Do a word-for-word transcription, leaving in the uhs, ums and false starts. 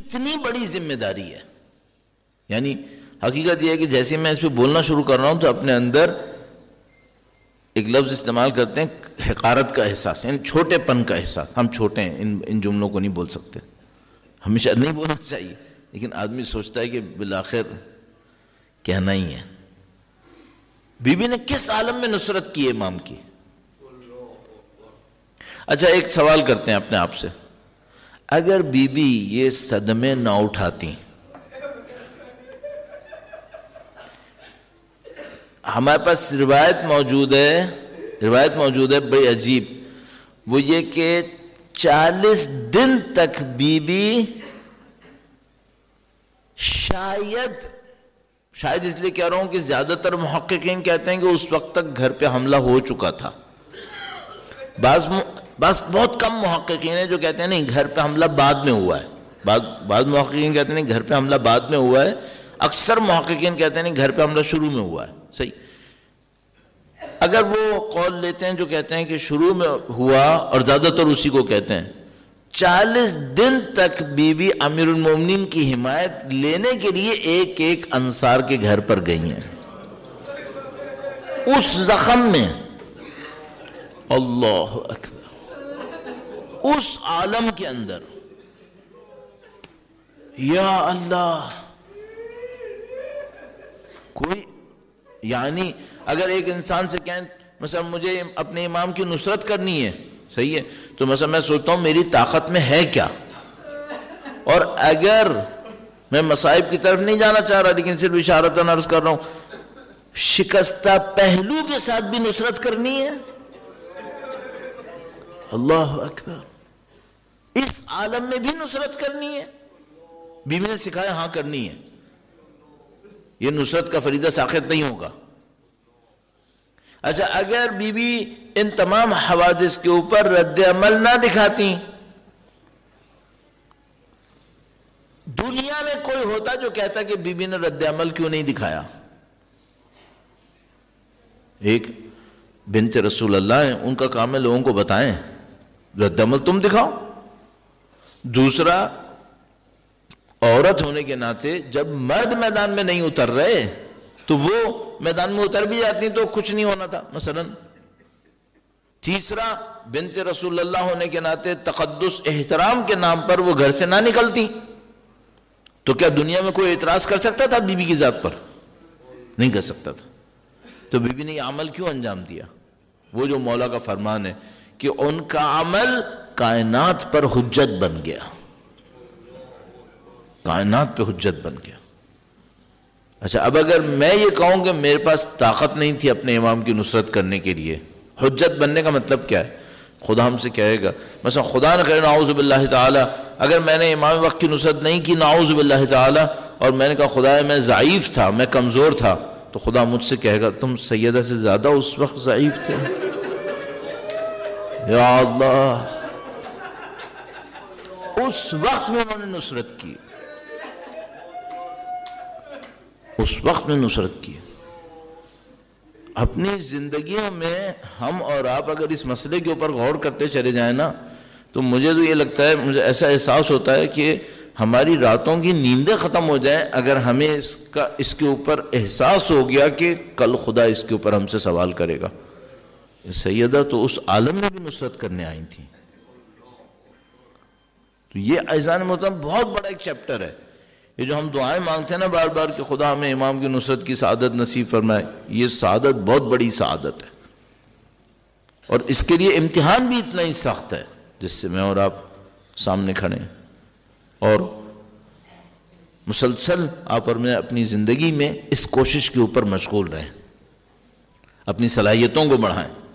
کتنی بڑی ذمہ داری ہے. یعنی حقیقت یہ ہے کہ جیسے میں اس پہ بولنا شروع کر رہا ہوں تو اپنے اندر ایک لفظ استعمال کرتے ہیں حقارت کا احساس، یعنی چھوٹے پن کا احساس. ہم چھوٹے ہیں، ان ان جملوں کو نہیں بول سکتے، ہمیشہ نہیں بولنا چاہیے، لیکن آدمی سوچتا ہے کہ بالآخر کہنا ہی ہے. بی بی نے کس عالم میں نصرت کی امام کی؟ اچھا ایک سوال کرتے ہیں اپنے آپ سے، اگر بی بی یہ صدمے نہ اٹھاتی، ہمارے پاس روایت موجود ہے روایت موجود ہے بڑی عجیب، وہ یہ کہ چالیس دن تک بی بی شاید شاید اس لیے کہہ رہا ہوں کہ زیادہ تر محققین کہتے ہیں کہ اس وقت تک گھر پہ حملہ ہو چکا تھا. بعض بس بہت کم محققین ہیں جو کہتے ہیں نہیں گھر پہ حملہ بعد میں ہوا ہے. بعض بعض محققین کہتے ہیں نہیں گھر پہ حملہ بعد میں ہوا ہے. اکثر محققین کہتے ہیں نہیں گھر پہ حملہ شروع میں ہوا ہے. صحیح. اگر وہ قول لیتے ہیں جو کہتے ہیں کہ شروع میں ہوا، اور زیادہ تر اسی کو کہتے ہیں، چالیس دن تک بی بی امیر المومنین کی حمایت لینے کے لیے ایک ایک انصار کے گھر پر گئی ہیں. اس زخم میں، اللہ اکبر، اس عالم کے اندر، یا اللہ، کوئی یعنی اگر ایک انسان سے کہیں مثلا مجھے اپنے امام کی نصرت کرنی ہے، صحیح ہے، تو مثلا میں سوچتا ہوں میری طاقت میں ہے کیا. اور اگر میں مصائب کی طرف نہیں جانا چاہ رہا لیکن صرف اشارتاً عرض کر رہا ہوں، شکستہ پہلو کے ساتھ بھی نصرت کرنی ہے. اللہ اکبر، اس عالم میں بھی نصرت کرنی ہے. بیوی نے سکھایا ہاں کرنی ہے، یہ نصرت کا فریضہ ساقط نہیں ہوگا. اچھا اگر بی بی ان تمام حوادث کے اوپر رد عمل نہ دکھاتی، دنیا میں کوئی ہوتا جو کہتا کہ بی بی نے رد عمل کیوں نہیں دکھایا؟ ایک بنت رسول اللہ ہیں، ان کا کام ہے لوگوں کو بتائیں، رد عمل تم دکھاؤ. دوسرا، عورت ہونے کے ناطے جب مرد میدان میں نہیں اتر رہے تو وہ میدان میں اتر بھی جاتی تو کچھ نہیں ہونا تھا مثلا. تیسرا، بنت رسول اللہ ہونے کے ناطے تقدس احترام کے نام پر وہ گھر سے نہ نکلتی تو کیا دنیا میں کوئی اعتراض کر سکتا تھا بی بی کی ذات پر؟ نہیں کر سکتا تھا. تو بی بی نے یہ عمل کیوں انجام دیا؟ وہ جو مولا کا فرمان ہے کہ ان کا عمل کائنات پر حجت بن گیا، کائنات پہ حجت بن گیا. اچھا اب اگر میں یہ کہوں کہ میرے پاس طاقت نہیں تھی اپنے امام کی نصرت کرنے کے لیے، حجت بننے کا مطلب کیا ہے؟ خدا ہم سے کہے گا مثلا خدا نہ کرے نعوذ باللہ تعالی اگر میں نے امام وقت کی نصرت نہیں کی نعوذ باللہ تعالی، اور میں نے کہا خدا میں ضعیف تھا، میں کمزور تھا، تو خدا مجھ سے کہے گا تم سیدہ سے زیادہ اس وقت ضعیف تھے. یا اللہ، اس وقت میں انہوں نے نصرت کی، اس وقت میں نصرت کی. اپنی زندگیوں میں ہم اور آپ اگر اس مسئلے کے اوپر غور کرتے چلے جائیں نا تو مجھے تو یہ لگتا ہے، مجھے ایسا احساس ہوتا ہے کہ ہماری راتوں کی نیندیں ختم ہو جائیں اگر ہمیں اس کا اس کے اوپر احساس ہو گیا کہ کل خدا اس کے اوپر ہم سے سوال کرے گا. سیدہ تو اس عالم میں بھی نصرت کرنے آئی تھیں. تو یہ اعزان محترم بہت بڑا ایک چیپٹر ہے. یہ جو ہم دعائیں مانگتے ہیں نا بار بار کہ خدا ہمیں امام کی نصرت کی سعادت نصیب فرمائے، یہ سعادت بہت بڑی سعادت ہے، اور اس کے لیے امتحان بھی اتنا ہی سخت ہے جس سے میں اور آپ سامنے کھڑے ہیں. اور مسلسل آپ اور میں اپنی زندگی میں اس کوشش کے اوپر مشغول رہیں، اپنی صلاحیتوں کو بڑھائیں.